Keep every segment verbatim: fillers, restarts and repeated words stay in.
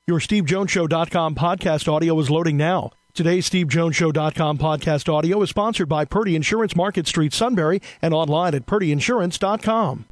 Your Steve Jones Show dot com podcast audio is loading now. Today's Steve Jones Show dot com podcast audio is sponsored by Purdy Insurance, Market Street, Sunbury, and online at Purdy Insurance dot com.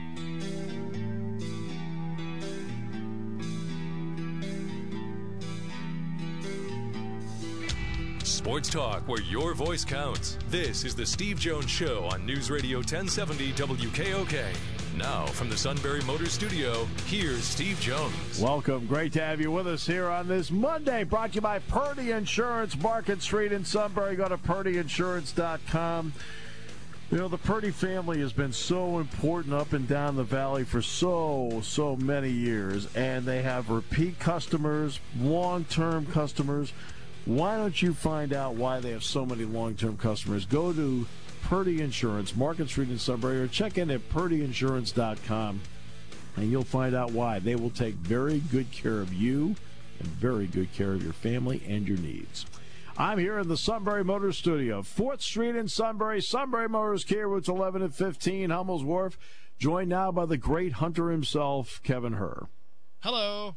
Sports talk where your voice counts. This is the Steve Jones Show on News Radio ten seventy W K O K. Now, from the Sunbury Motors Studio, here's Steve Jones. Welcome. Great to have you with us here on this Monday. Brought to you by Purdy Insurance, Market Street in Sunbury. Go to Purdy Insurance dot com. You know, the Purdy family has been so important up and down the valley for so, so many years. And they have repeat customers, long-term customers. Why don't you find out why they have so many long-term customers? Go to Purdy Insurance, Market Street in Sunbury, or check in at Purdy Insurance dot com, and you'll find out why. They will take very good care of you and very good care of your family and your needs. I'm here in the Sunbury Motors Studio, fourth Street in Sunbury, Sunbury Motors, Kia routes eleven and fifteen, Hummel's Wharf, joined now by the great hunter himself, Kevin Herr. Hello.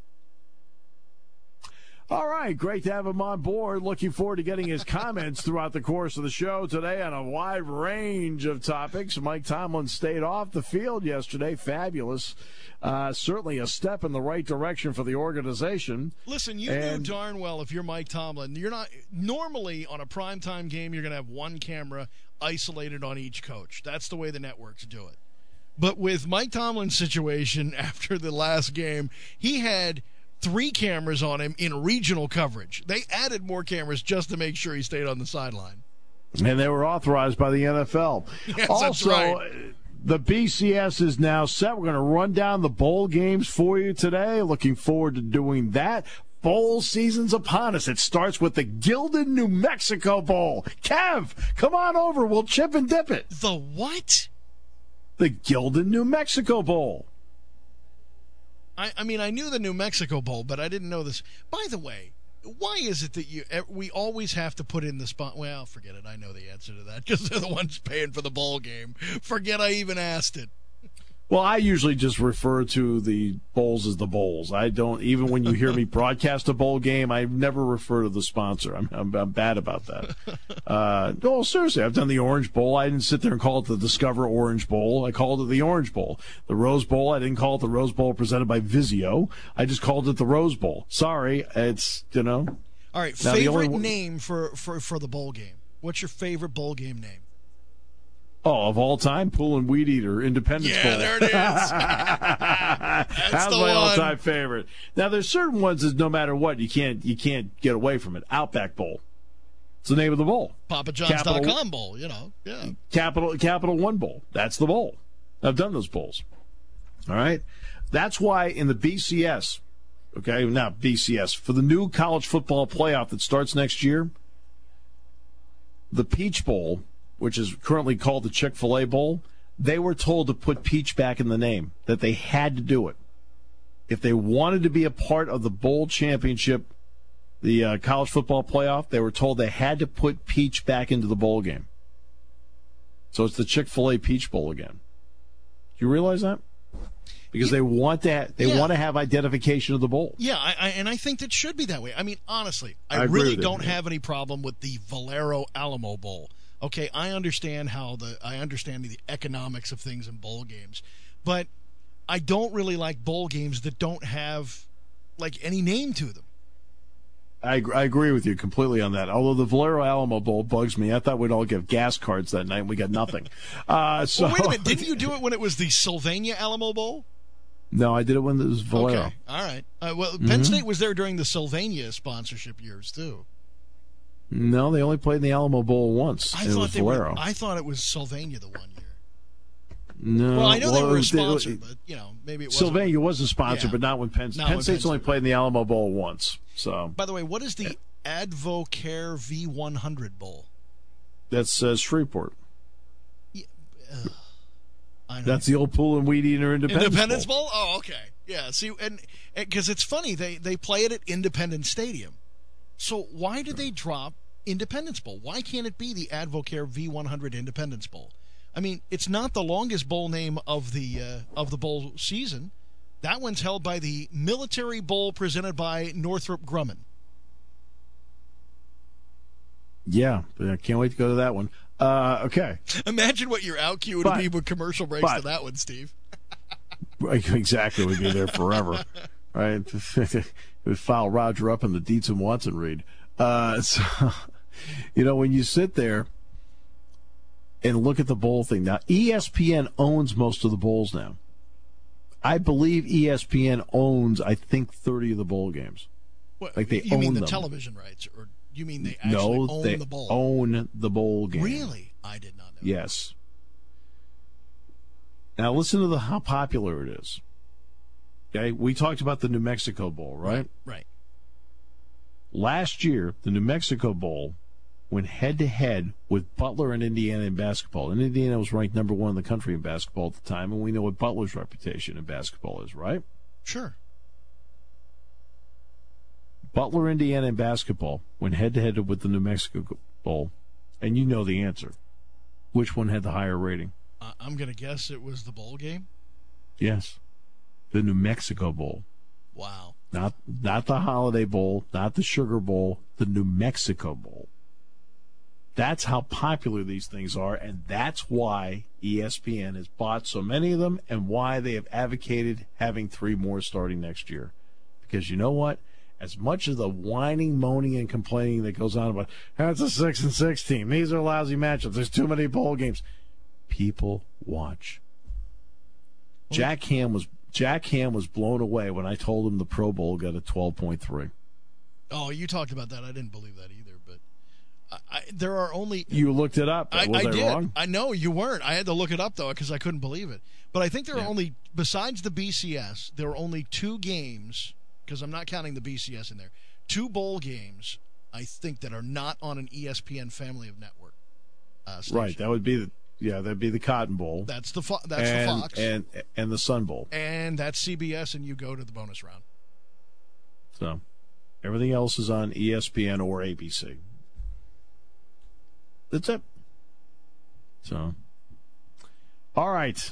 All right, great to have him on board. Looking forward to getting his comments throughout the course of the show today on a wide range of topics. Mike Tomlin stayed off the field yesterday. Fabulous. Uh, certainly a step in the right direction for the organization. Listen, you and, knew darn well if you're Mike Tomlin, you're not normally on a primetime game, you're going to have one camera isolated on each coach. That's the way the networks do it. But with Mike Tomlin's situation after the last game, he had three cameras on him in regional coverage. They added more cameras just to make sure he stayed on the sideline. And they were authorized by the N F L. Yes, also, that's right. The B C S is now set. We're going to run down the bowl games for you today. Looking forward to doing that. Bowl season's upon us. It starts with the Gildan, New Mexico Bowl. Kev, come on over. We'll chip and dip it. The what? The Gildan, New Mexico Bowl. I, I mean, I knew the New Mexico Bowl, but I didn't know this. By the way, why is it that you we always have to put in the spot? Well, forget it. I know the answer to that because they're the ones paying for the bowl game. Forget I even asked it. Well, I usually just refer to the bowls as the bowls. I don't, even when you hear me broadcast a bowl game, I never refer to the sponsor. I'm, I'm, I'm bad about that. Uh, no, seriously, I've done the Orange Bowl. I didn't sit there and call it the Discover Orange Bowl. I called it the Orange Bowl. The Rose Bowl, I didn't call it the Rose Bowl presented by Vizio. I just called it the Rose Bowl. Sorry, it's, you know. All right, now favorite only... name for, for, for the bowl game. What's your favorite bowl game name? Oh, of all time, Pool and Weed Eater, Independence yeah, Bowl. Yeah, there it is. That's my all-time favorite. Now, there's certain ones that no matter what, you can't you can't get away from it. Outback Bowl. It's the name of the bowl. Papa John's dot com Bowl, you know. Yeah. Capital Capital One Bowl. That's the bowl. I've done those bowls. All right? That's why in the B C S, okay, not B C S, for the new college football playoff that starts next year, the Peach Bowl, which is currently called the Chick-fil-A Bowl, they were told to put Peach back in the name, that they had to do it. If they wanted to be a part of the bowl championship, the uh, college football playoff, they were told they had to put Peach back into the bowl game. So it's the Chick-fil-A Peach Bowl again. Do you realize that? Because they want to ha- they yeah. want to have identification of the bowl. Yeah, I, I, and I think that should be that way. I mean, honestly, I, I really with don't it, yeah. have any problem with the Valero Alamo Bowl. Okay, I understand how the I understand the economics of things in bowl games, but I don't really like bowl games that don't have like any name to them. I, I agree with you completely on that. Although the Valero Alamo Bowl bugs me. I thought we'd all give gas cards that night, and we got nothing. Uh, so well, wait a minute, didn't you do it when it was the Sylvania Alamo Bowl? No, I did it when it was Valero. Okay, all right. Uh, well, Mm-hmm. Penn State was there during the Sylvania sponsorship years too. No, they only played in the Alamo Bowl once. I and thought it was they Valero. were. I thought it was Sylvania the one year. No, Well, I know well, they were a it- sponsor, it- but you know maybe it wasn't. Sylvania was a sponsor, Yeah. but not when Penn State. Not Penn when State's Penn only State. played in the Alamo Bowl once. So By the way, what is the Advocare V one hundred Bowl? that's uh, Shreveport. Yeah, uh, I know. That's the old Pool and Weed Eater Independence, Independence Bowl. Bowl? Oh, okay. Yeah, see, and because it's funny, they, they play it at Independence Stadium. So why did they drop Independence Bowl? Why can't it be the Advocare V one hundred Independence Bowl? I mean, it's not the longest bowl name of the uh, of the bowl season. That one's held by the Military Bowl presented by Northrop Grumman. Yeah, I can't wait to go to that one. Uh, okay. Imagine what your out cue would But- be with commercial breaks but- to that one, Steve. Exactly. We'd be there forever. Right? It would file Roger up in the Dietz and Watson read. Uh, so, you know, when you sit there and look at the bowl thing. Now, E S P N owns most of the bowls now. I believe E S P N owns, I think, thirty of the bowl games. What, Like they you mean own the them. television rights, or you mean they actually No, own they the bowl? own the bowl game. Really? I did not know. Yes. Now listen to the how popular it is. Okay, we talked about the New Mexico Bowl, right? Right. Last year, the New Mexico Bowl went head-to-head with Butler and Indiana in basketball. And Indiana was ranked number one in the country in basketball at the time, and we know what Butler's reputation in basketball is, right? Sure. Butler, Indiana in basketball went head-to-head with the New Mexico Bowl, and you know the answer. Which one had the higher rating? Uh, I'm going to guess it was the bowl game. Yes. The New Mexico Bowl. Wow. Not not the Holiday Bowl, not the Sugar Bowl, the New Mexico Bowl. That's how popular these things are, and that's why E S P N has bought so many of them and why they have advocated having three more starting next year. Because you know what? As much as the whining, moaning, and complaining that goes on about, oh, it's a six and six team, these are lousy matchups, there's too many bowl games, people watch. Jack Ham was Jack Ham was blown away when I told him the Pro Bowl got a twelve point three. Oh, you talked about that. I didn't believe that either. But I, I, there are only. You looked it up. I, was I, I did. wrong? I know you weren't. I had to look it up though because I couldn't believe it. But I think there are Yeah. only, besides the B C S, there are only two games, because I'm not counting the B C S in there. Two bowl games, I think, that are not on an E S P N family of network. Uh, station. Right. That would be the yeah. That'd be the Cotton Bowl. That's the fo- that's and, the Fox and and the Sun Bowl. and that's C B S, and you go to the bonus round. So everything else is on E S P N or A B C. That's it. So, all right.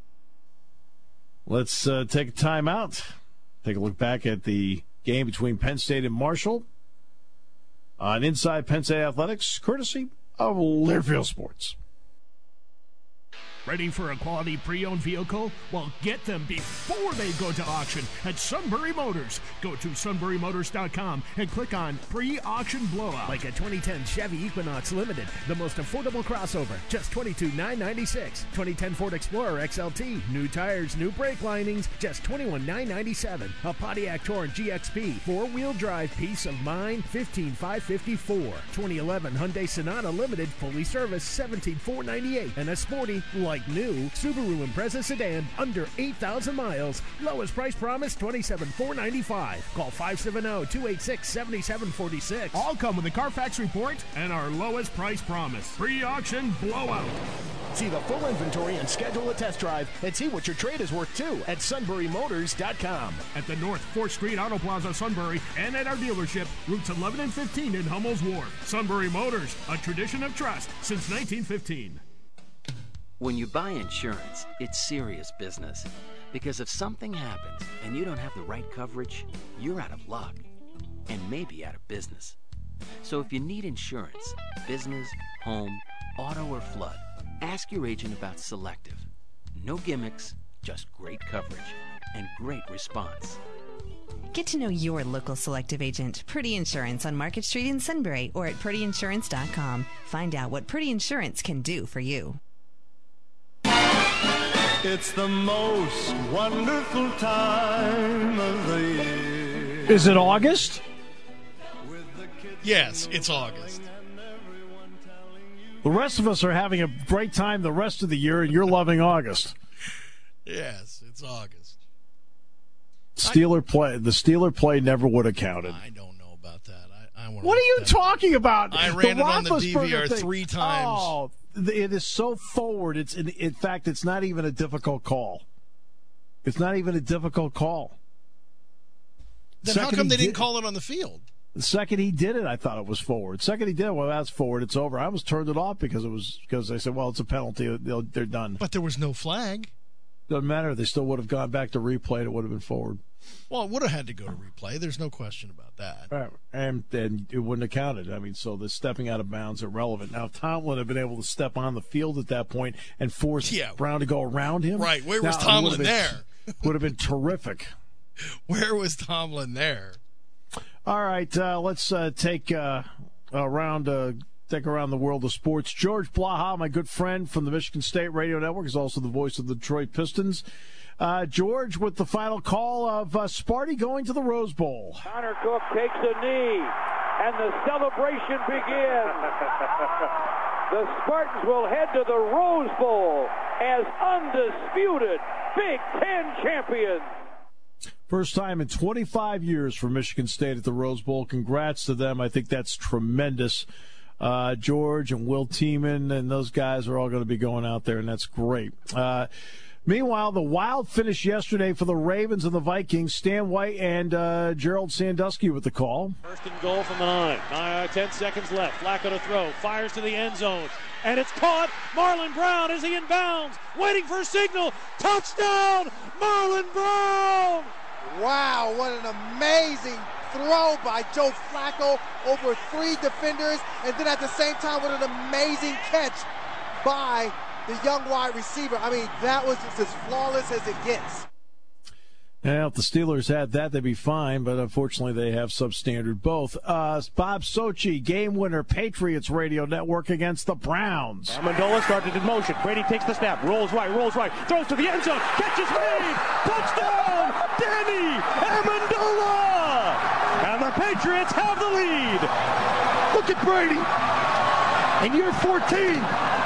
Let's uh, take a time out. Take a look back at the game between Penn State and Marshall on Inside Penn State Athletics, courtesy of Learfield Sports. Ready for a quality pre-owned vehicle? Well, get them before they go to auction at Sunbury Motors. Go to sunbury motors dot com and click on pre-auction blowout. Like a twenty ten Chevy Equinox Limited, the most affordable crossover, just twenty-two thousand nine hundred ninety-six dollars. twenty ten Ford Explorer X L T, new tires, new brake linings, just twenty-one thousand nine hundred ninety-seven dollars. A Pontiac Torrent G X P, four-wheel drive, peace of mind, fifteen thousand five hundred fifty-four dollars. twenty eleven Hyundai Sonata Limited, fully serviced, seventeen thousand four hundred ninety-eight dollars. And a sporty, like new, Subaru Impreza sedan, under eight thousand miles. Lowest price promised, twenty-seven thousand four hundred ninety-five dollars. Call five seven zero, two eight six, seven seven four six. All come with a Carfax report and our lowest price promise. Pre-auction blowout. See the full inventory and schedule a test drive and see what your trade is worth too at sunbury motors dot com. At the North fourth Street Auto Plaza, Sunbury, and at our dealership, routes eleven and fifteen in Hummel's Wharf. Sunbury Motors, a tradition of trust since nineteen fifteen. When you buy insurance, it's serious business. Because if something happens and you don't have the right coverage, you're out of luck. And maybe out of business. So if you need insurance, business, home, auto, or flood, ask your agent about Selective. No gimmicks, just great coverage. And great response. Get to know your local Selective agent, Purdy Insurance, on Market Street in Sunbury or at purdy insurance dot com. Find out what Purdy Insurance can do for you. It's the most wonderful time of the year. Is it August? Yes, it's August. The rest of us are having a great time the rest of the year, and you're loving August. Yes, it's August. Steeler play. The Steeler play never would have counted. I don't know about that. I, I want. What are you talking about? I ran the it on the D V R Roethlisberger thing. three times. Oh, it is so forward. It's in, in fact, it's not even a difficult call. It's not even a difficult call. Then Second how come he they didn't did- call it on the field? The second he did it, I thought it was forward. Second he did it, well, that's forward. It's over. I almost turned it off because it was because they said, well, it's a penalty. They'll- They're done. But there was no flag. Doesn't matter. They still would have gone back to replay. It would have been forward. Well, it would have had to go to replay. There's no question about that. Right. And, and it wouldn't have counted. I mean, so the stepping out of bounds irrelevant. Now, if Tomlin had been able to step on the field at that point and force yeah. Brown to go around him. Right. Where now, was Tomlin been, there? Would have been terrific. Where was Tomlin there? All right. Uh, let's uh, take uh, a round. Uh, Take around the world of sports. George Blaha, my good friend from the Michigan State Radio Network, is also the voice of the Detroit Pistons. Uh, George, with the final call of uh, Sparty going to the Rose Bowl. Connor Cook takes a knee, and the celebration begins. The Spartans will head to the Rose Bowl as undisputed Big Ten champions. First time in twenty-five years for Michigan State at the Rose Bowl. Congrats to them. I think that's tremendous. Uh, George and Will Tiemann and those guys are all going to be going out there, and that's great. Uh, meanwhile, the Wild finish yesterday for the Ravens and the Vikings. Stan White and uh, Gerald Sandusky with the call. First and goal from the nine. Uh, ten seconds left. Flacco to throw. Fires to the end zone. And it's caught. Marlon Brown, is he in bounds? Waiting for a signal. Touchdown, Marlon Brown! Wow, what an amazing throw by Joe Flacco over three defenders, and then at the same time, what an amazing catch by the young wide receiver. I mean, that was just as flawless as it gets. Yeah, if the Steelers had that, they'd be fine, but unfortunately they have substandard both. Uh, Bob Sochi, game winner, Patriots Radio Network against the Browns. Amendola started in motion. Brady takes the snap, rolls right, rolls right, throws to the end zone, catches made, touchdown, Danny Amendola! And the Patriots have the lead. Look at Brady, in year fourteen,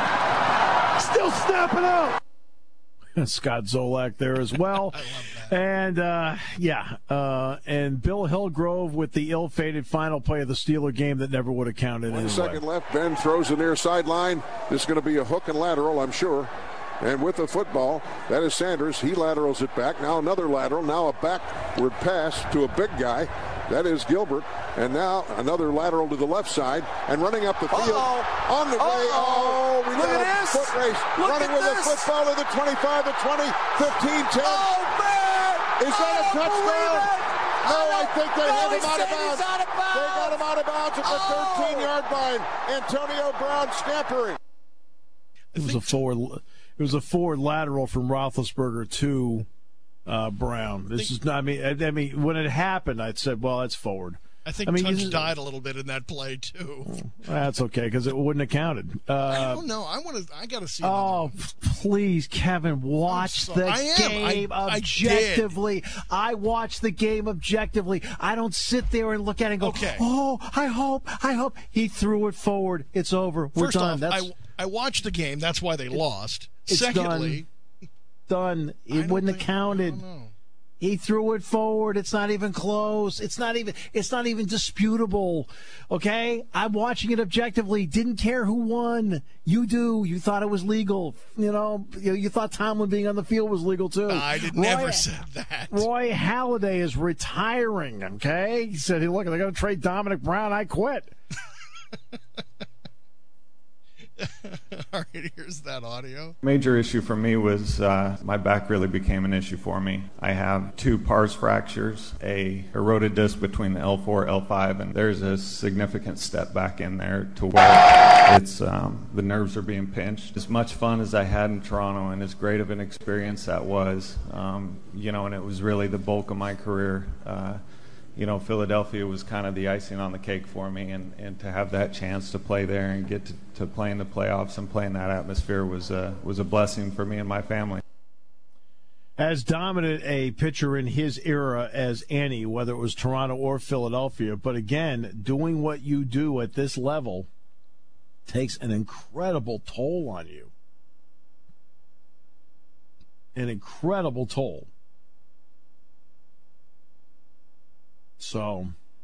still snapping out. Scott Zolak there as well. And, uh, yeah, uh, and Bill Hillgrove with the ill-fated final play of the Steeler game that never would have counted One anyway. second left. Ben throws the near sideline. This is going to be a hook and lateral, I'm sure. And with the football, that is Sanders. He laterals it back. Now another lateral. Now a backward pass to a big guy. That is Gilbert. And now another lateral to the left side. And running up the field. Uh-oh. On the way. Oh, we Look got at a this. foot race. Look running at with this. a football to the twenty-five, the twenty, fifteen, ten. Oh, man! Is that a touchdown? No, I think they no, have he him out of said he's bounds. out of bounds. They got him out of bounds at the thirteen-yard line. Antonio Brown scampering. It was a forward. It was a forward lateral from Roethlisberger to uh, Brown. This is not. I mean, I, I mean, when it happened, I said, "Well, that's forward." I think I mean, Touch just, died a little bit in that play too. That's okay because it wouldn't have counted. Uh, I don't know. I want to. I got to see. Oh, please, Kevin, watch so, the I am. game I, objectively. I, I watch the game objectively. I don't sit there and look at it and go, okay. "Oh, I hope, I hope." He threw it forward. It's over. We're First done. off, That's, I, I watched the game. That's why they lost. It's Secondly, done. done. It wouldn't think, have counted. He threw it forward. It's not even close. It's not even. It's not even disputable. Okay, I'm watching it objectively. Didn't care who won. You do. You thought it was legal. You know. You, you thought Tomlin being on the field was legal too. I did Roy, never said that. Roy Halladay is retiring. Okay, he said, "Hey, look, they're going to trade Dominic Brown. I quit." All right, here's that audio. Major issue for me was uh, my back really became an issue for me. I have two pars fractures, a eroded disc between the L four, L five, and there's a significant step back in there to where it's um, the nerves are being pinched. As much fun as I had in Toronto and as great of an experience that was, um, you know, and it was really the bulk of my career. Uh, You know, Philadelphia was kind of the icing on the cake for me, and, and to have that chance to play there and get to, to play in the playoffs and play in that atmosphere was a, was a blessing for me and my family. As dominant a pitcher in his era as any, whether it was Toronto or Philadelphia, but again, doing what you do at this level takes an incredible toll on you. An incredible toll. So,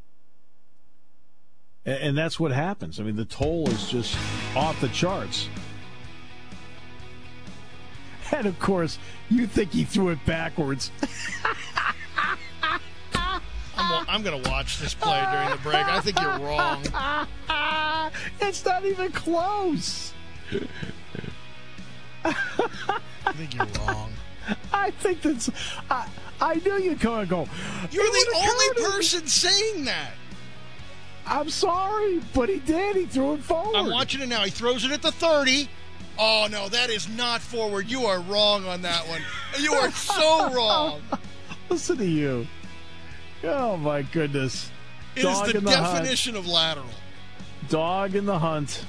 and, and that's what happens. I mean, the toll is just off the charts. And, of course, you think he threw it backwards. I'm, I'm going to watch this play during the break. I think you're wrong. It's not even close. I think you're wrong. I think that's. I, I knew you'd come and go. You're the only counted. person saying that. I'm sorry, but he did. He threw it forward. I'm watching it now. He throws it at the thirty. Oh, no, that is not forward. You are wrong on that one. You are so wrong. Listen to you. Oh, my goodness. It Dog is the in the definition hunt. of lateral. Dog in the hunt.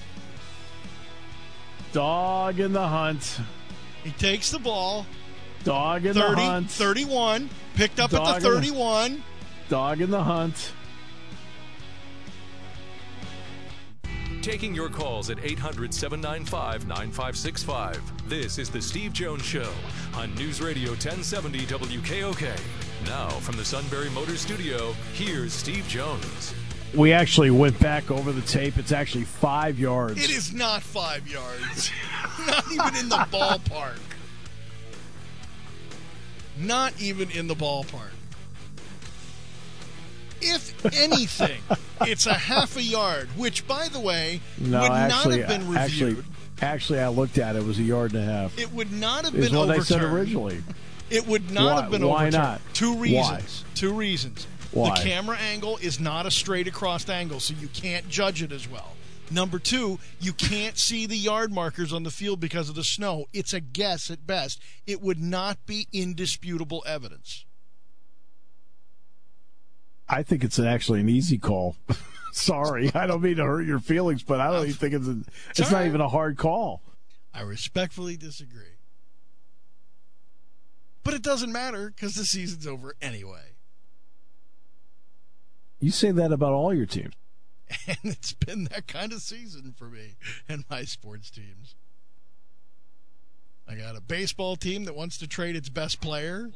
Dog in the hunt. He takes the ball. Dog in thirty, the hunt. thirty-one. Picked up Dog at the thirty-one. The, dog in the hunt. Taking your calls at eight hundred, seven nine five, nine five six five. This is The Steve Jones Show on News Radio ten seventy W K O K. Now, from the Sunbury Motors Studio, here's Steve Jones. We actually went back over the tape. It's actually five yards. It is not five yards. Not even in the ballpark. Not even in the ballpark. If anything, it's a half a yard, which, by the way, no, would actually, not have been reviewed. Actually, actually, I looked at it. It was a yard and a half. It would not have is been what overturned. I said originally. It would not why, have been why overturned. Not? Two reasons. Why? Two reasons. Why? The camera angle is not a straight across angle, so you can't judge it as well. Number two, you can't see the yard markers on the field because of the snow. It's a guess at best. It would not be indisputable evidence. I think it's an, actually an easy call. Sorry, I don't mean to hurt your feelings, but I don't even think it's a, it's, it's not right. even a hard call. I respectfully disagree. But it doesn't matter because the season's over anyway. You say that about all your teams. And it's been that kind of season for me and my sports teams. I got a baseball team that wants to trade its best player.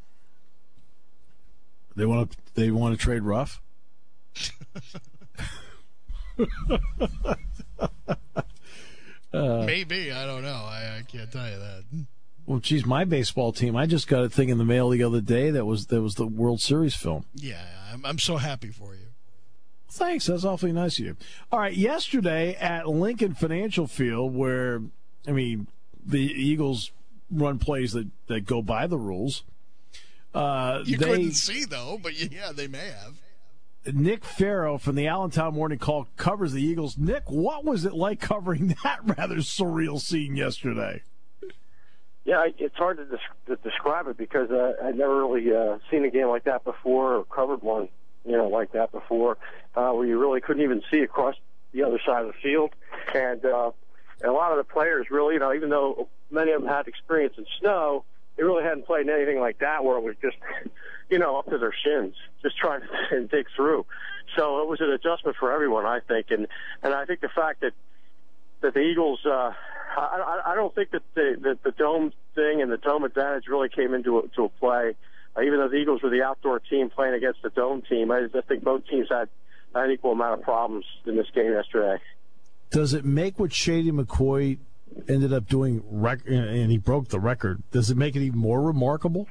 They want to. They want to trade Ruff. uh, Maybe I don't know. I, I can't tell you that. Well, geez, my baseball team. I just got a thing in the mail the other day that was that was the World Series film. Yeah, I'm, I'm so happy for you. Thanks. That's awfully nice of you. All right, yesterday at Lincoln Financial Field, where I mean the Eagles run plays that, that go by the rules. Uh, you they, couldn't see, though, but yeah, they may have. Nick Farrow from the Allentown Morning Call covers the Eagles. Nick, what was it like covering that rather surreal scene yesterday? Yeah, it's hard to, des- to describe it because uh, I'd never really uh, seen a game like that before or covered one, you know, like that before, uh, where you really couldn't even see across the other side of the field. And, uh, and a lot of the players really, you know, even though many of them had experience in snow, they really hadn't played anything like that where it was just, you know, up to their shins, just trying to dig through. So it was an adjustment for everyone, I think. And, and I think the fact that, that the Eagles, uh, I, I don't think that the, the, the dome thing and the dome advantage really came into a, to a play. Uh, even though the Eagles were the outdoor team playing against the dome team, I just think both teams had an equal amount of problems in this game yesterday. Does it make what Shady McCoy ended up doing, rec- and he broke the record, does it make it even more remarkable?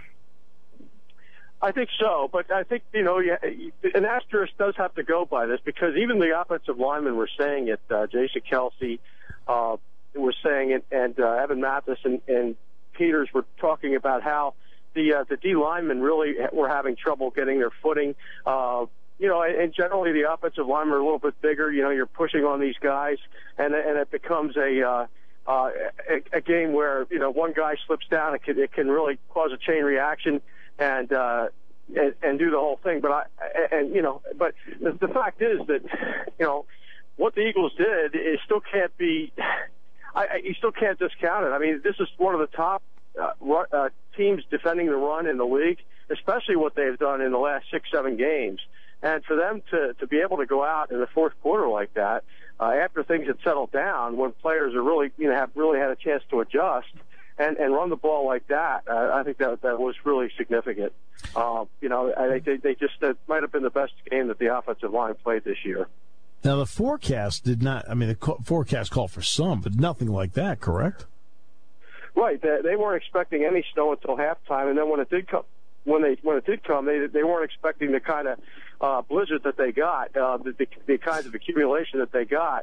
I think so, but I think, you know, yeah, an asterisk does have to go by this because even the offensive linemen were saying it. Uh, Jason Kelsey uh, was saying it, and uh, Evan Mathis and, and Peters were talking about how the uh, the D linemen really were having trouble getting their footing. Uh, you know, and generally the offensive linemen are a little bit bigger. You know, you're pushing on these guys, and and it becomes a uh, uh, a, a game where, you know, one guy slips down, it can, it can really cause a chain reaction. And, uh, and and do the whole thing, but I and you know, but the, the fact is that, you know, what the Eagles did is still can't be. I, I you still can't discount it. I mean, this is one of the top uh, run, uh, teams defending the run in the league, especially what they've done in the last six, seven games. And for them to to be able to go out in the fourth quarter like that, uh, after things had settled down, when players are really, you know, have really had a chance to adjust. And, and run the ball like that, uh, I think that that was really significant. Uh, you know, I think they, they just that might have been the best game that the offensive line played this year. Now, the forecast did not, I mean, the forecast called for some, but nothing like that, correct? Right. They, they weren't expecting any snow until halftime, and then when it did come, when they when it did come, they they weren't expecting the kind of uh, blizzard that they got, uh, the, the, the kinds of accumulation that they got.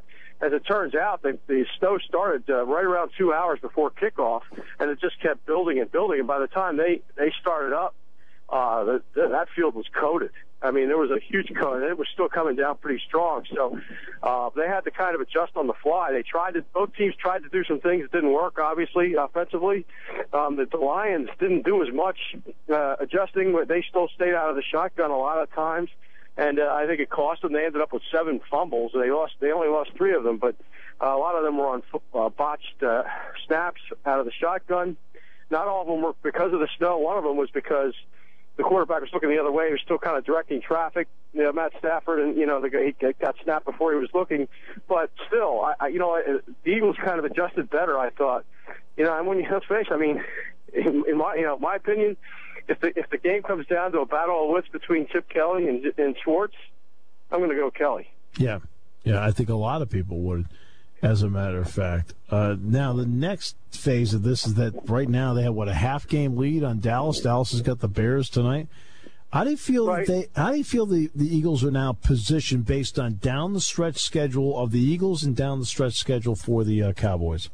as it turns out, the, the snow started uh, right around two hours before kickoff, and it just kept building and building. And by the time they, they started up, uh, the, the, that field was coated. I mean, there was a huge coat, and it was still coming down pretty strong. So uh, they had to kind of adjust on the fly. They tried to, both teams tried to do some things that didn't work, obviously, offensively. Um, the, the Lions didn't do as much uh, adjusting. They still stayed out of the shotgun a lot of times. And uh, I think it cost them. They ended up with seven fumbles. They lost. They only lost three of them, but uh, a lot of them were on uh, botched uh, snaps out of the shotgun. Not all of them were because of the snow. One of them was because the quarterback was looking the other way. He was still kind of directing traffic. You know, Matt Stafford, and you know, the guy, he got snapped before he was looking. But still, I, I, you know, the Eagles kind of adjusted better, I thought. You know, and when you let's face, I mean, in, in my, you know, my opinion. If the if the game comes down to a battle of wits between Chip Kelly and, and Schwartz, I'm going to go Kelly. Yeah, yeah, I think a lot of people would, as a matter of fact. Uh, now, the next phase of this is that right now they have, what, a half-game lead on Dallas? Dallas has got the Bears tonight. How do you feel right. they? How do you feel the, the Eagles are now positioned based on down-the-stretch schedule of the Eagles and down-the-stretch schedule for the uh, Cowboys?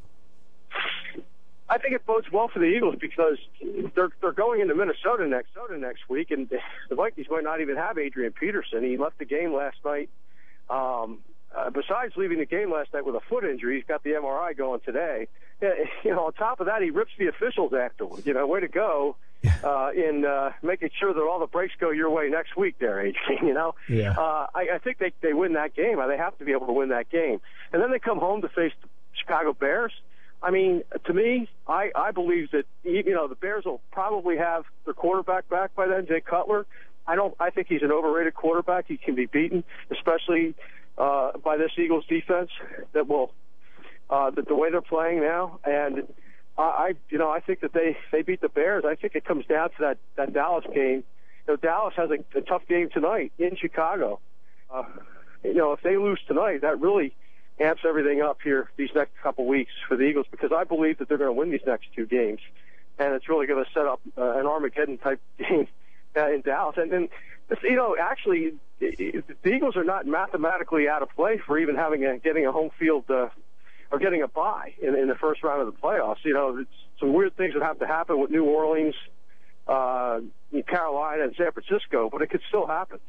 I think it bodes well for the Eagles because they're they're going into Minnesota next Minnesota next week, and the Vikings might not even have Adrian Peterson. He left the game last night. Um, uh, besides leaving the game last night with a foot injury, he's got the M R I going today. You know, on top of that, he rips the officials afterwards. You know, way to go uh, in uh, making sure that all the breaks go your way next week, there, Adrian. You know, yeah. uh, I, I think they they win that game. They have to be able to win that game, and then they come home to face the Chicago Bears. I mean, to me, I, I believe that, you know, the Bears will probably have their quarterback back by then, Jay Cutler. I don't. I think he's an overrated quarterback. He can be beaten, especially uh, by this Eagles defense that will, uh, that the way they're playing now. And I, I, you know, I think that they, they beat the Bears. I think it comes down to that, that Dallas game. You know, Dallas has a, a tough game tonight in Chicago. Uh, you know, if they lose tonight, that really amps everything up here these next couple weeks for the Eagles, because I believe that they're going to win these next two games, and it's really going to set up uh, an Armageddon-type game uh, in Dallas. And then, you know, actually, the Eagles are not mathematically out of play for even having a, getting a home field uh, or getting a bye in, in the first round of the playoffs. You know, it's some weird things that have to happen with New Orleans, uh, Carolina, and San Francisco, but it could still happen.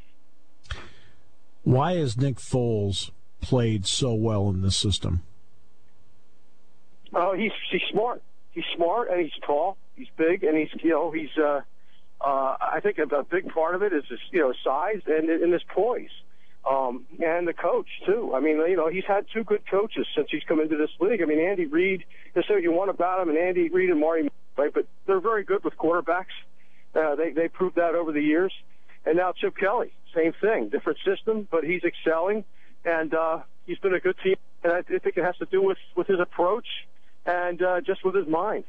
Why is Nick Foles played so well in this system? Oh, he's he's smart. He's smart and he's tall. He's big and he's you know he's. Uh, uh, I think a, a big part of it is his you know size and and his poise, um, and the coach too. I mean, you know, he's had two good coaches since he's come into this league. I mean, Andy Reid. Just say what you want about him, and Andy Reid and Marty, right? But they're very good with quarterbacks. Uh, they they proved that over the years. And now Chip Kelly, same thing, different system, but he's excelling. And uh, he's been a good team, and I think it has to do with, with his approach and uh, just with his mind.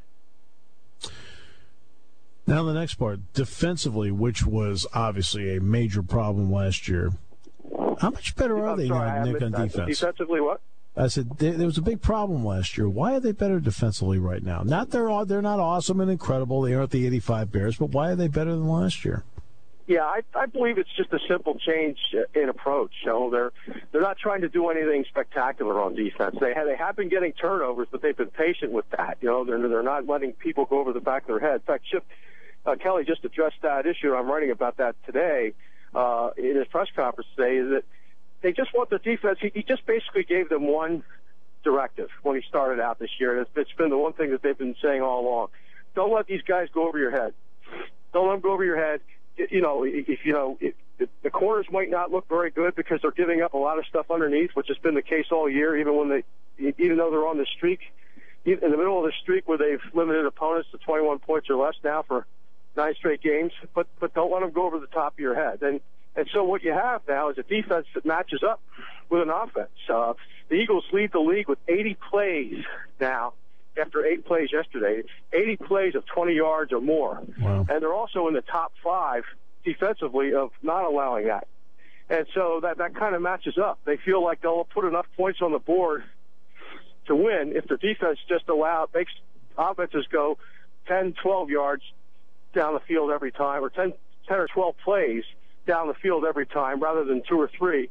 Now the next part, defensively, which was obviously a major problem last year. How much better are I'm they sorry, now, Nick, on that. defense? Defensively, what? I said there, there was a big problem last year. Why are they better defensively right now? Not they're they're not awesome and incredible. They aren't the eighty-five Bears, but why are they better than last year? Yeah, I, I believe it's just a simple change in approach. You know, they're they're not trying to do anything spectacular on defense. They have, they have been getting turnovers, but they've been patient with that. You know, they're they're not letting people go over the back of their head. In fact, Chip uh, Kelly just addressed that issue. I'm writing about that today uh, in his press conference today. Is that they just want the defense. He, he just basically gave them one directive when he started out this year, and it's, it's been the one thing that they've been saying all along: don't let these guys go over your head. Don't let them go over your head. You know, if you know, if, if the corners might not look very good because they're giving up a lot of stuff underneath, which has been the case all year. Even when they, even though they're on the streak, in the middle of the streak where they've limited opponents to twenty-one points or less now for nine straight games. But but don't let them go over the top of your head. And and so what you have now is a defense that matches up with an offense. Uh, the Eagles lead the league with eighty plays now. After eight plays yesterday, eighty plays of twenty yards or more. Wow. And they're also in the top five defensively of not allowing that. And so that, that kind of matches up. They feel like they'll put enough points on the board to win if their defense just allow makes offenses go ten, twelve yards down the field every time, or ten, ten or twelve plays down the field every time rather than two or three.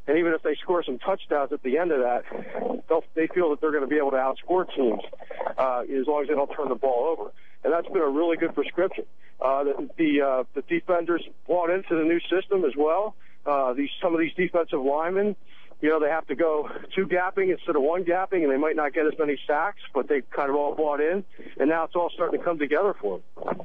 And even if they score some touchdowns at the end of that, they'll, they feel that they're going to be able to outscore teams uh, as long as they don't turn the ball over. And that's been a really good prescription. Uh, the the, uh, the defenders bought into the new system as well. Uh, these some of these defensive linemen, you know, they have to go two gapping instead of one gapping, and they might not get as many sacks, but they kind of all bought in. And now it's all starting to come together for them.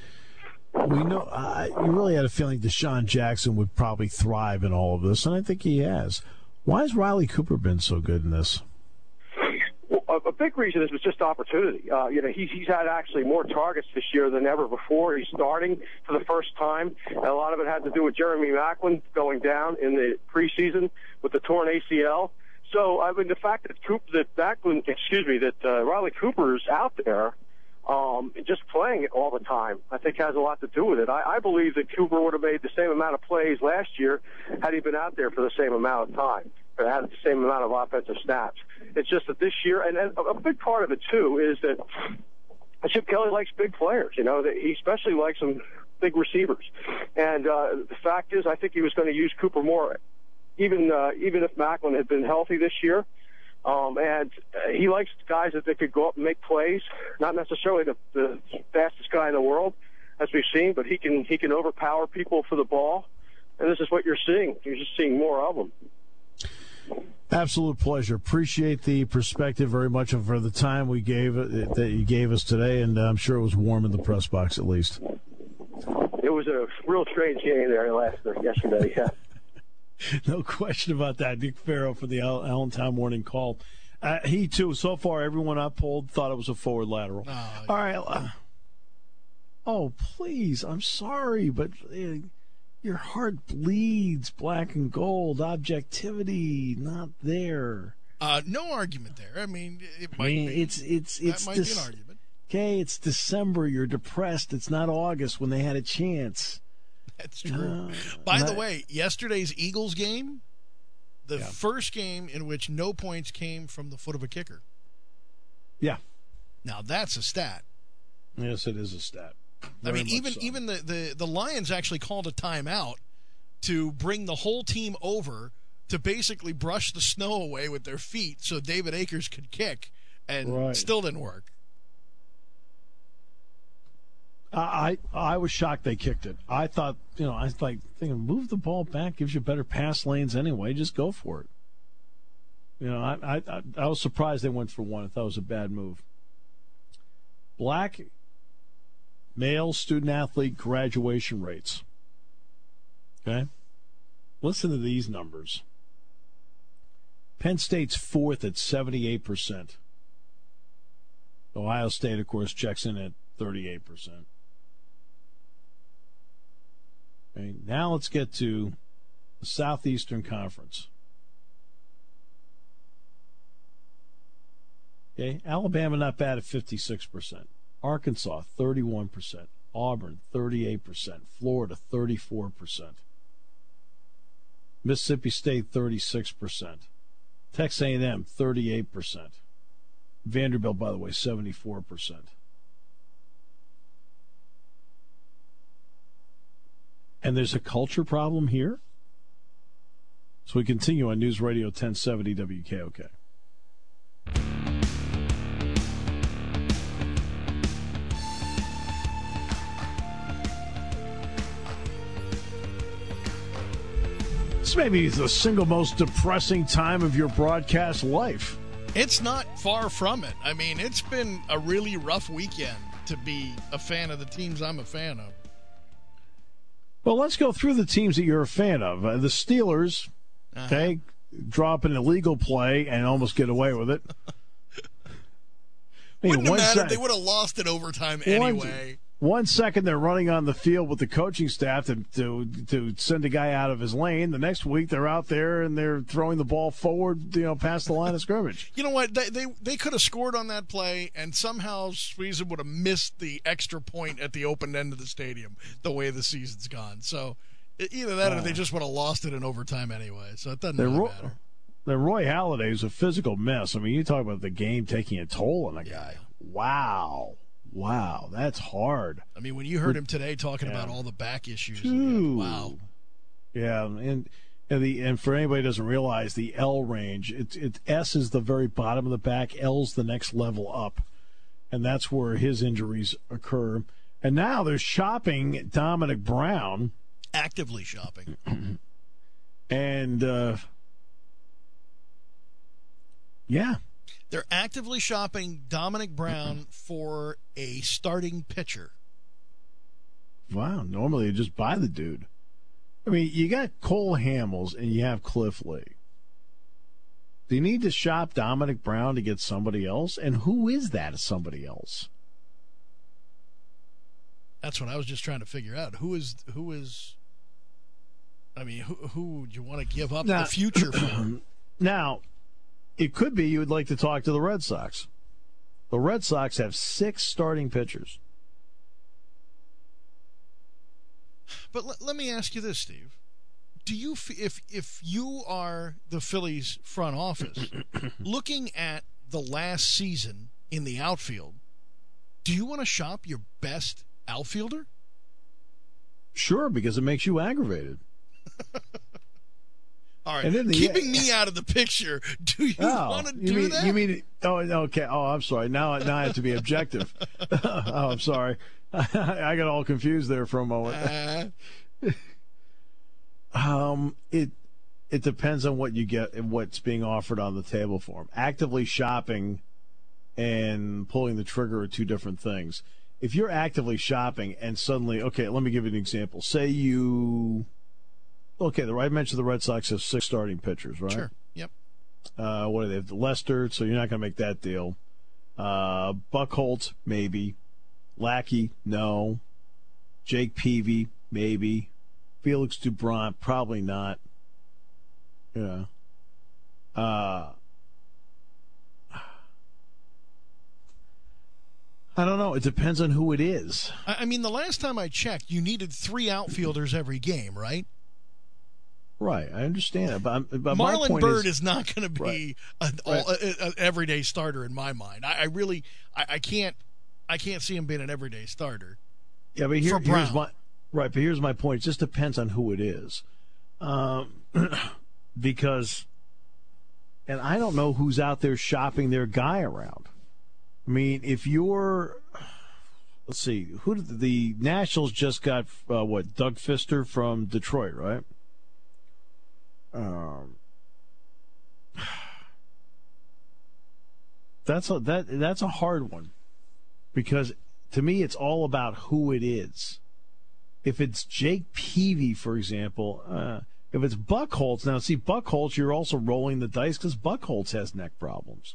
We know uh, you really had a feeling Deshaun Jackson would probably thrive in all of this, and I think he has. Why has Riley Cooper been so good in this? Well, a, a big reason is it's just opportunity. Uh, you know, he's he's had actually more targets this year than ever before. He's starting for the first time, and a lot of it had to do with Jeremy Maclin going down in the preseason with the torn A C L. So, I mean, the fact that Cooper, that Maclin, excuse me, that uh, Riley Cooper's out there. Um, just playing it all the time, I think, has a lot to do with it. I, I believe that Cooper would have made the same amount of plays last year had he been out there for the same amount of time, or had the same amount of offensive snaps. It's just that this year, and, and a big part of it, too, is that Chip Kelly likes big players. You know, that he especially likes some big receivers. And uh, the fact is, I think he was going to use Cooper more, even uh, even if Maclin had been healthy this year. Um, and uh, he likes guys that they could go up and make plays. Not necessarily the, the fastest guy in the world, as we've seen, but he can he can overpower people for the ball. And this is what you're seeing. You're just seeing more of them. Absolute pleasure. Appreciate the perspective very much and for the time we gave that you gave us today, and I'm sure it was warm in the press box at least. It was a real strange game there last yesterday. Yeah. No question about that. Nick Farrow for the Allentown Morning Call. Uh, he, too, so far, everyone I polled thought it was a forward lateral. Oh, All right. Uh, oh, please. I'm sorry, but uh, your heart bleeds black and gold. Objectivity, not there. Uh, no argument there. I mean, it might I mean, be. It's, it's, it's that might this, be an argument. Okay, it's December. You're depressed. It's not August when they had a chance. That's true. Uh, By the I, way, yesterday's Eagles game, the yeah. first game in which no points came from the foot of a kicker. Yeah. Now that's a stat. Yes, it is a stat. Very I mean, even so. even the, the, the Lions actually called a timeout to bring the whole team over to basically brush the snow away with their feet so David Akers could kick, and right. still didn't work. I I was shocked they kicked it. I thought, you know, I was like thinking, move the ball back, gives you better pass lanes anyway. Just go for it. You know, I I I was surprised they went for one. I thought it was a bad move. Black male student athlete graduation rates. Okay, listen to these numbers. Penn State's fourth at seventy-eight percent. Ohio State, of course, checks in at thirty-eight percent. Okay, now let's get to the Southeastern Conference. Okay, Alabama not bad at fifty-six percent. Arkansas, thirty-one percent. Auburn, thirty-eight percent. Florida, thirty-four percent. Mississippi State, thirty-six percent. Texas A and M, thirty-eight percent. Vanderbilt, by the way, seventy-four percent. And there's a culture problem here? So we continue on News Radio ten seventy W K O K. This may be the single most depressing time of your broadcast life. It's not far from it. I mean, it's been a really rough weekend to be a fan of the teams I'm a fan of. Well, let's go through the teams that you're a fan of. Uh, the Steelers, uh-huh. okay, drop an illegal play and almost get away with it. I mean, Wouldn't have mattered. Sec- they would have lost in overtime anyway. One, one second they're running on the field with the coaching staff to, to to send a guy out of his lane. The next week they're out there and they're throwing the ball forward, you know, past the line of scrimmage. You know what? They they, they could have scored on that play, and somehow Swayze would have missed the extra point at the open end of the stadium the way the season's gone. So either that uh, or they just would have lost it in overtime anyway. So it doesn't really Ro- matter. The Roy Halladay is a physical mess. I mean, you talk about the game taking a toll on the yeah. guy. Wow. Wow, that's hard. I mean, when you heard him today talking yeah. about all the back issues, again, wow. Yeah, and And, the, and for anybody who doesn't realize, the L range, it's it, S is the very bottom of the back, L's the next level up. And that's where his injuries occur. And now they're shopping Dominic Brown. Actively shopping. and, uh, yeah. They're actively shopping Dominic Brown for a starting pitcher. Wow. Normally you just buy the dude. I mean, you got Cole Hamels and you have Cliff Lee. Do you need to shop Dominic Brown to get somebody else? And who is that somebody else? That's what I was just trying to figure out. Who is who is? I mean, who who would you want to give up now, the future for? Now, it could be you would like to talk to the Red Sox. The Red Sox have six starting pitchers. But l- let me ask you this, Steve. Do you, f- if if you are the Phillies front office, looking at the last season in the outfield, do you want to shop your best outfielder? Sure, because it makes you aggravated. All right, and then the, keeping me out of the picture, do you oh, want to you do mean, that? You mean? Oh, okay. Oh, I'm sorry. Now, now I have to be objective. oh, I'm sorry. I got all confused there for a moment. Uh, um, it it depends on what you get and what's being offered on the table for him. Actively shopping and pulling the trigger are two different things. If you're actively shopping and suddenly, okay, let me give you an example. Say you, okay, the I mentioned the Red Sox have six starting pitchers, right? Sure. Yep. Uh, what do they have? Lester, so you're not going to make that deal. Uh, Buchholz, maybe. Lackey, no. Jake Peavy, maybe. Felix Doubront, probably not. Yeah. Uh, I don't know. It depends on who it is. I mean, the last time I checked, you needed three outfielders every game, right? Right, I understand it, but, but Marlon my point Byrd is, is not going to be right. an all, a, a, an everyday starter in my mind. I, I really, I, I can't, I can't see him being an everyday starter. Yeah, but here, for Brown. here's my right. But here's my point. It just depends on who it is, um, because, and I don't know who's out there shopping their guy around. I mean, if you're, let's see, who did the Nationals just got? Uh, what, Doug Fister from Detroit, right? Um, that's a that that's a hard one, because to me it's all about who it is. If it's Jake Peavy, for example, uh, if it's Buchholz, now see Buchholz, you're also rolling the dice because Buchholz has neck problems.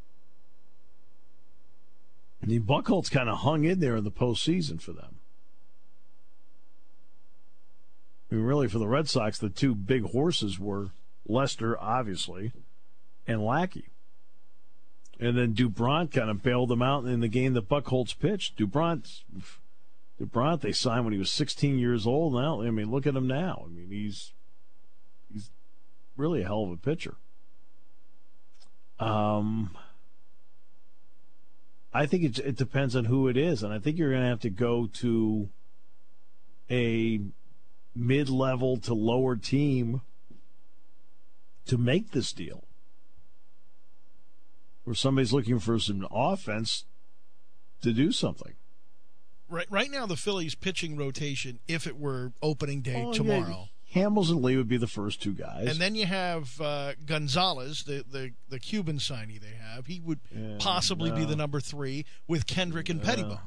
I mean, Buchholz kind of hung in there in the postseason for them. I mean, really, for the Red Sox, the two big horses were Lester, obviously, and Lackey. And then Doubront kind of bailed them out in the game that Buchholz pitched. Doubront, Doubront, they signed when he was sixteen years old. Now, I mean, look at him now. I mean, he's he's really a hell of a pitcher. Um, I think it, it depends on who it is, and I think you're going to have to go to a mid-level to lower team to make this deal. Where somebody's looking for some offense to do something. Right, right now, the Phillies' pitching rotation, if it were opening day oh, tomorrow, yeah. Hamels and Lee would be the first two guys, and then you have uh, Gonzalez, the, the the Cuban signee they have. He would yeah, possibly no. be the number three with Kendrick and yeah. Pettibone.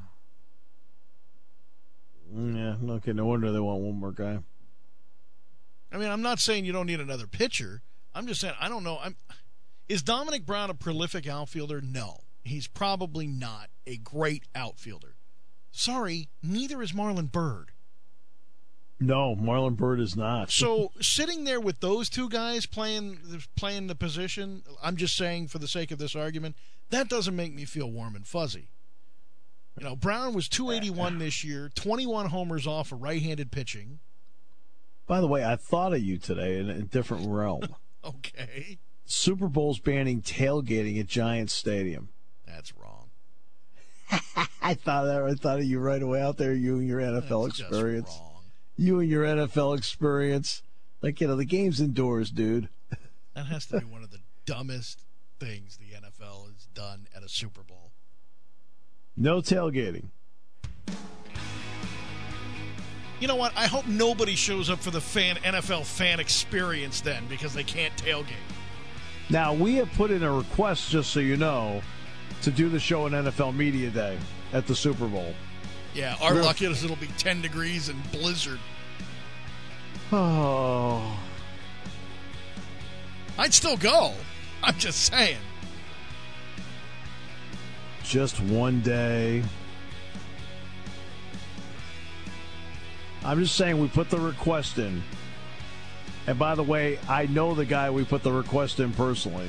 Yeah, okay, no wonder they want one more guy. I mean, I'm not saying you don't need another pitcher. I'm just saying, I don't know. I'm, is Dominic Brown a prolific outfielder? No. He's probably not a great outfielder. Sorry, neither is Marlon Byrd. No, Marlon Byrd is not. So, sitting there with those two guys playing, playing the position, I'm just saying for the sake of this argument, that doesn't make me feel warm and fuzzy. You know, Brown was two eighty-one this year, twenty-one homers off of right-handed pitching. By the way, I thought of you today in a different realm. Okay. Super Bowl's banning tailgating at Giants Stadium. That's wrong. I thought that. I thought of you right away out there. You and your N F L That's experience. Just wrong. You and your N F L experience. Like, you know, the game's indoors, dude. That has to be one of the dumbest things the N F L has done at a Super Bowl. No tailgating. You know what? I hope nobody shows up for the fan N F L fan experience then because they can't tailgate. Now, we have put in a request, just so you know, to do the show on N F L Media Day at the Super Bowl. Yeah, our Real- luck is it'll be ten degrees and blizzard. Oh. I'd still go. I'm just saying. Just one day. I'm just saying we put the request in. And by the way, I know the guy we put the request in personally.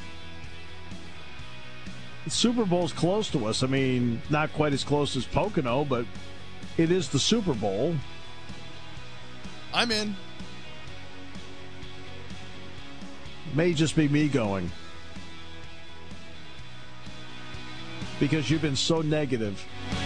The Super Bowl's close to us. I mean, not quite as close as Pocono, but it is the Super Bowl. I'm in. May just be me going. Because you've been so negative.